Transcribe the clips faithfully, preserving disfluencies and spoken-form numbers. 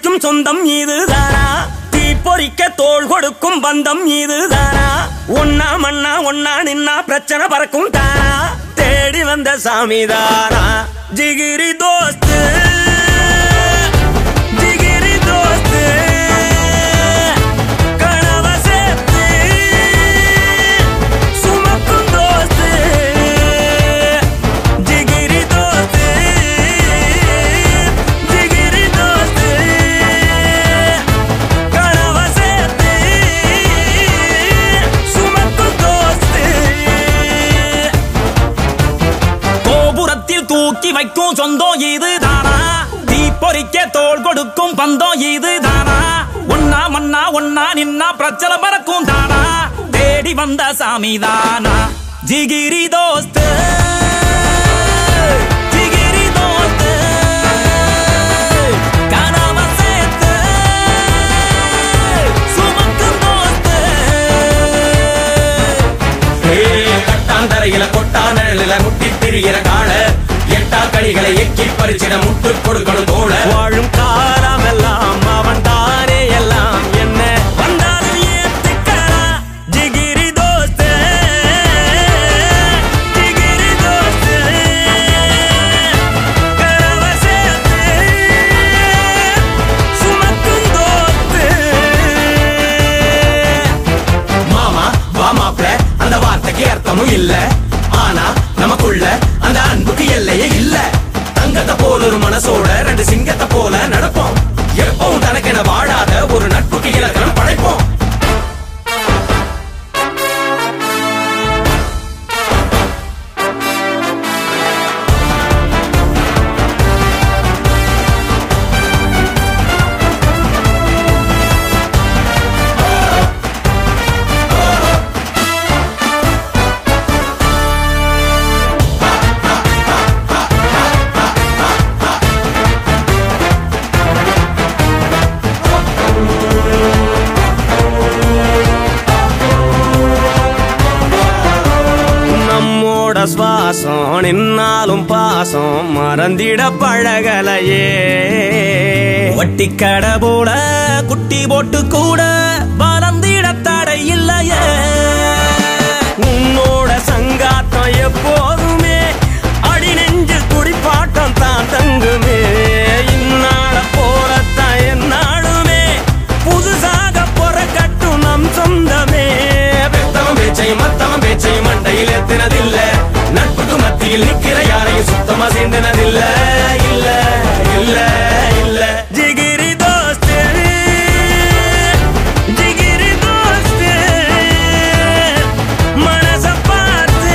வைக்கும் சொந்தம் இதுதானா? தீப்பொறிக்க தோள் கொடுக்கும் பந்தம் இதுதானா? ஒன்னா மண்ணா ஒன்னா நின்னா பிரச்சனை பறக்கும் தானா? தேடி வந்த சாமிதானா? ஜிகிரி தோஸ்து ஜிகிரி தோஸ்து கனவ சேர்த்து சுமக்கும் தோஸ்து ஜிகிரி தோஸ்து ஜிகிரி தோஸ்து கனவ சேர்த்து சுமக்கும் தோஸ்து கோபுரத்தில் தூக்கி வைக்கும் சொந்தம் இதுதானா? தீப்பொறிக்க தோள் கொடுக்கும் பந்தம் இதுதானா? ஒன்னா மண்ணா ஒன்னா நின்னா பிரச்சனை பறக்கும் தானா? தேடி வந்த சாமிதானா? ஜிகிரி தோஸ்து ஜிகிரி தோஸ்து கனவ சேர்த்து சுமக்கும் தோஸ்து. கட்டாந்தரையில கொட்டானல முட்டி திரிகிற கால எட்டா கனிகளை எக்கி பறிச்சிட முட்டு கொடுக்கணும் தோழ. வாழும் காலம் எல்லாம் அவன் தானே எல்லாம் என்ன வந்தாலும் ஏத்துக்கலாம். ஜிகிரி தோஸ்து ஜிகிரி தோஸ்து கனவ சேர்த்து சுமக்கும் தோஸ்து. மாமா வா மாப்ள அந்த வார்த்தைக்கு அர்த்தமும் இல்ல. ஆனா நமக்குள்ள அந்த அன்புக்கு எல்லையே இல்ல. தங்கத்தை போல ஒரு மனசோட ரெண்டு சிங்கத்தை போல நடப்போம். எப்பவும் தனக்கென வாழாத ஒரு நட்புக்கு இலக்கணம் படைப்போம். சுவாசம் நின்னாலும் பாசம் மறந்திட பழகலையே. வட்டி கடை போல குட்டி போட்டு கூட வளர்ந்திட தடை இல்லையே. உன்னோட சங்காத்தம் எப்போதுமே அடி நெஞ்சு குடிப்பாட்டம் தான் தங்குமே. இந்நாள போலத்தான் என்னாலுமே புதுசாக பொறக்கட்டும் நம் சொந்தமே. பெத்தவன் பேச்சையும் மத்தவன் பேச்சையும் மண்டையில் எத்தினதில்ல. நட்புக்கு மத்தியில் நிக்கிற யாரையும் சுத்தமா சேர்ந்தனதில்ல. இல்ல இல்ல இல்ல ஜிகிரி தோஸ்து ஜிகிரி தோஸ்து மனச பார்த்து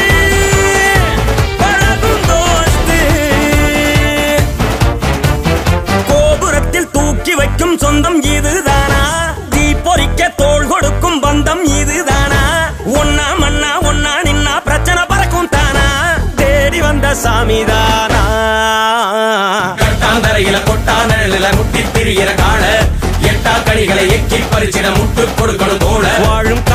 பழகும் தோஸ்து. கோபுரத்தில் தூக்கி வைக்கும் சொந்தம் இதுதானா? தீப்பொறிக்க தோள் கொடுக்கும் பந்தம் இதுதானா? ஒன்னா மண்ணா ஒன்னா நின்னா பிரச்சனை பறக்கும் தானா? தேடி வந்த சாமிதானா? கட்டாந்தரையில கொட்டானல முட்டி திரிகிற கால எட்டா கனிகளை எக்கி பறிச்சிட முட்டு கொடுக்கணும் தோழ. வாழும்